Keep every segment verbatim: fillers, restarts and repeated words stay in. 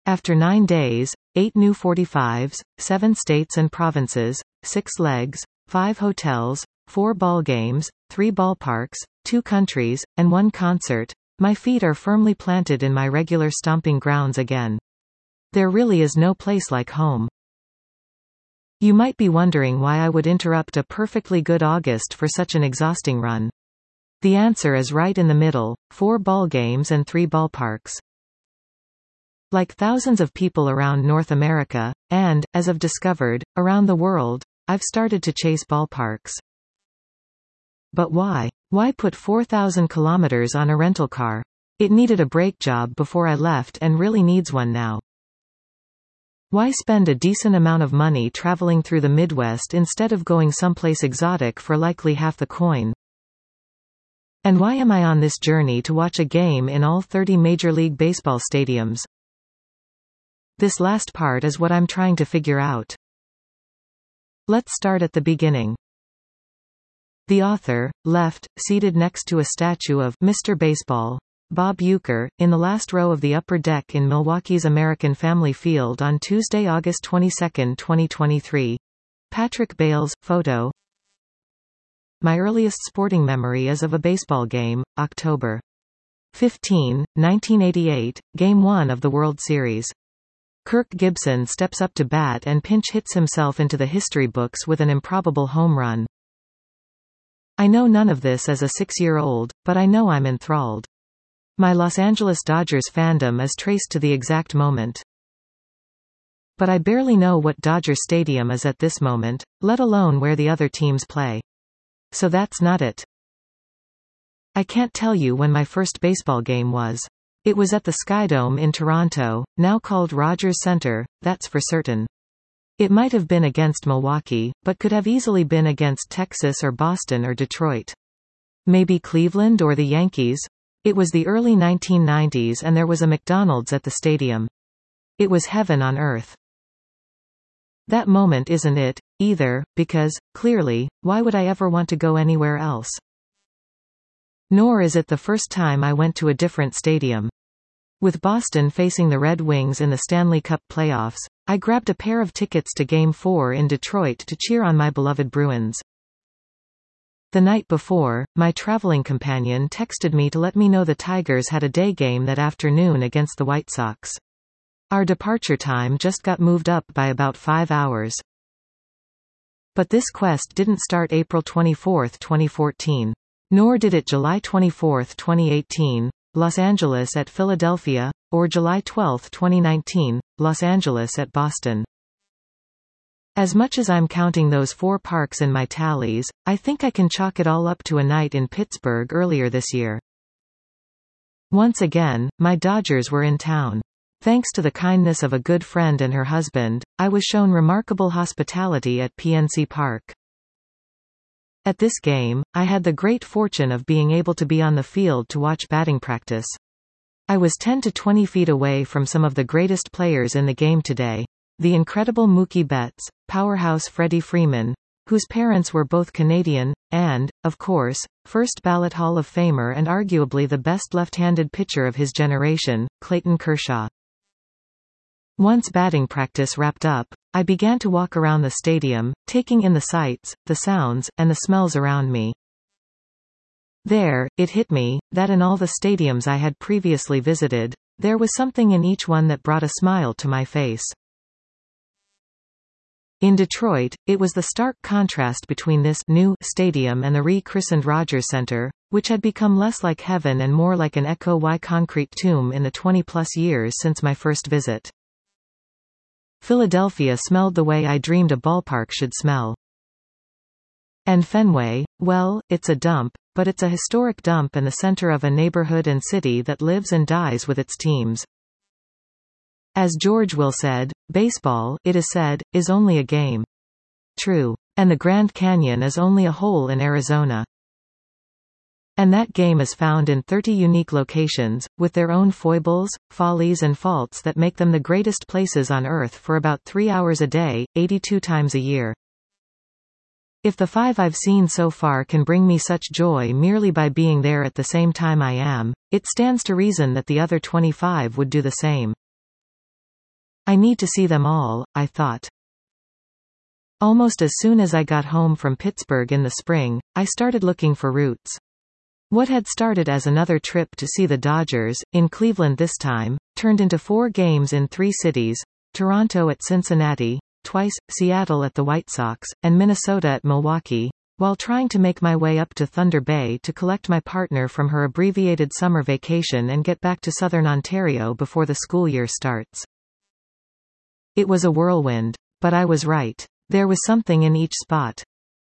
After nine days, eight new forty-fives, seven states and provinces, six legs, five hotels, four ball games, three ballparks, two countries, and one concert, my feet are firmly planted in my regular stomping grounds again. There really is no place like home. You might be wondering why I would interrupt a perfectly good August for such an exhausting run. The answer is right in the middle: four ball games and three ballparks. Like thousands of people around North America, and, as I've discovered, around the world, I've started to chase ballparks. But why? Why put four thousand kilometers on a rental car? It needed a brake job before I left and really needs one now. Why spend a decent amount of money traveling through the Midwest instead of going someplace exotic for likely half the coin? And why am I on this journey to watch a game in all thirty Major League Baseball stadiums? This last part is what I'm trying to figure out. Let's start at the beginning. The author, left, seated next to a statue of Mister Baseball, Bob Uecker, in the last row of the upper deck in Milwaukee's American Family Field on Tuesday, August twenty-second, twenty twenty-three. Patrick Bales, photo. My earliest sporting memory is of a baseball game, October fifteenth, nineteen eighty-eight, Game one of the World Series. Kirk Gibson steps up to bat and pinch hits himself into the history books with an improbable home run. I know none of this as a six-year-old, but I know I'm enthralled. My Los Angeles Dodgers fandom is traced to the exact moment. But I barely know what Dodger Stadium is at this moment, let alone where the other teams play. So that's not it. I can't tell you when my first baseball game was. It was at the Skydome in Toronto, now called Rogers Centre, that's for certain. It might have been against Milwaukee, but could have easily been against Texas or Boston or Detroit. Maybe Cleveland or the Yankees? It was the early nineteen nineties and there was a McDonald's at the stadium. It was heaven on earth. That moment isn't it, either, because, clearly, why would I ever want to go anywhere else? Nor is it the first time I went to a different stadium. With Boston facing the Red Wings in the Stanley Cup playoffs, I grabbed a pair of tickets to Game four in Detroit to cheer on my beloved Bruins. The night before, my traveling companion texted me to let me know the Tigers had a day game that afternoon against the White Sox. Our departure time just got moved up by about five hours. But this quest didn't start April twenty-fourth, twenty fourteen. Nor did it July twenty-fourth, twenty eighteen, Los Angeles at Philadelphia, or July twelfth, twenty nineteen, Los Angeles at Boston. As much as I'm counting those four parks in my tallies, I think I can chalk it all up to a night in Pittsburgh earlier this year. Once again, my Dodgers were in town. Thanks to the kindness of a good friend and her husband, I was shown remarkable hospitality at P N C Park. At this game, I had the great fortune of being able to be on the field to watch batting practice. I was ten to twenty feet away from some of the greatest players in the game today. The incredible Mookie Betts, powerhouse Freddie Freeman, whose parents were both Canadian, and, of course, first ballot Hall of Famer and arguably the best left-handed pitcher of his generation, Clayton Kershaw. Once batting practice wrapped up, I began to walk around the stadium, taking in the sights, the sounds, and the smells around me. There, it hit me, that in all the stadiums I had previously visited, there was something in each one that brought a smile to my face. In Detroit, it was the stark contrast between this new stadium and the re-christened Rogers Centre, which had become less like heaven and more like an echo-y concrete tomb in the twenty-plus years since my first visit. Philadelphia smelled the way I dreamed a ballpark should smell. And Fenway, well, it's a dump, but it's a historic dump and the center of a neighborhood and city that lives and dies with its teams. As George Will said, baseball, it is said, is only a game. True. And the Grand Canyon is only a hole in Arizona. And that game is found in thirty unique locations, with their own foibles, follies and faults that make them the greatest places on Earth for about three hours a day, eighty-two times a year. If the five I've seen so far can bring me such joy merely by being there at the same time I am, it stands to reason that the other twenty-five would do the same. I need to see them all, I thought. Almost as soon as I got home from Pittsburgh in the spring, I started looking for routes. What had started as another trip to see the Dodgers, in Cleveland this time, turned into four games in three cities: Toronto at Cincinnati, twice, Seattle at the White Sox, and Minnesota at Milwaukee, while trying to make my way up to Thunder Bay to collect my partner from her abbreviated summer vacation and get back to southern Ontario before the school year starts. It was a whirlwind. But I was right. There was something in each spot.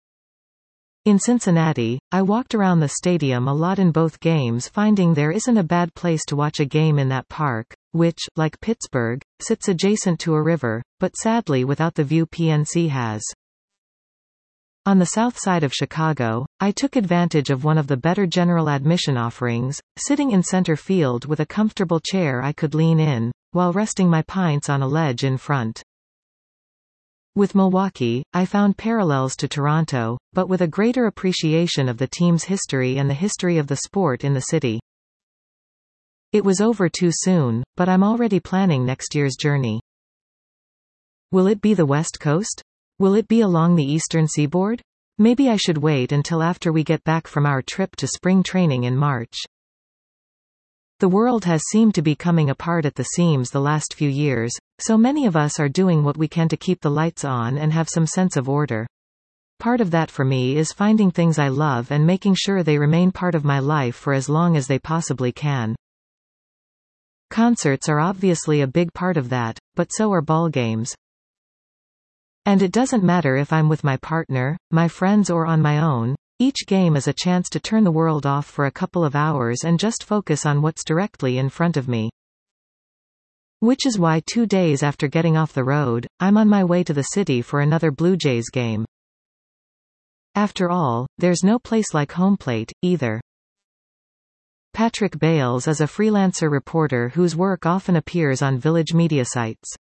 In Cincinnati, I walked around the stadium a lot in both games, finding there isn't a bad place to watch a game in that park, which, like Pittsburgh, sits adjacent to a river, but sadly without the view P N C has. On the south side of Chicago, I took advantage of one of the better general admission offerings, sitting in center field with a comfortable chair I could lean in, while resting my pints on a ledge in front. With Milwaukee, I found parallels to Toronto, but with a greater appreciation of the team's history and the history of the sport in the city. It was over too soon, but I'm already planning next year's journey. Will it be the West Coast? Will it be along the Eastern Seaboard? Maybe I should wait until after we get back from our trip to spring training in March. The world has seemed to be coming apart at the seams the last few years, so many of us are doing what we can to keep the lights on and have some sense of order. Part of that for me is finding things I love and making sure they remain part of my life for as long as they possibly can. Concerts are obviously a big part of that, but so are ball games. And it doesn't matter if I'm with my partner, my friends, or on my own. Each game is a chance to turn the world off for a couple of hours and just focus on what's directly in front of me. Which is why two days after getting off the road, I'm on my way to the city for another Blue Jays game. After all, there's no place like home plate, either. Patrick Bales is a freelancer reporter whose work often appears on Village media sites.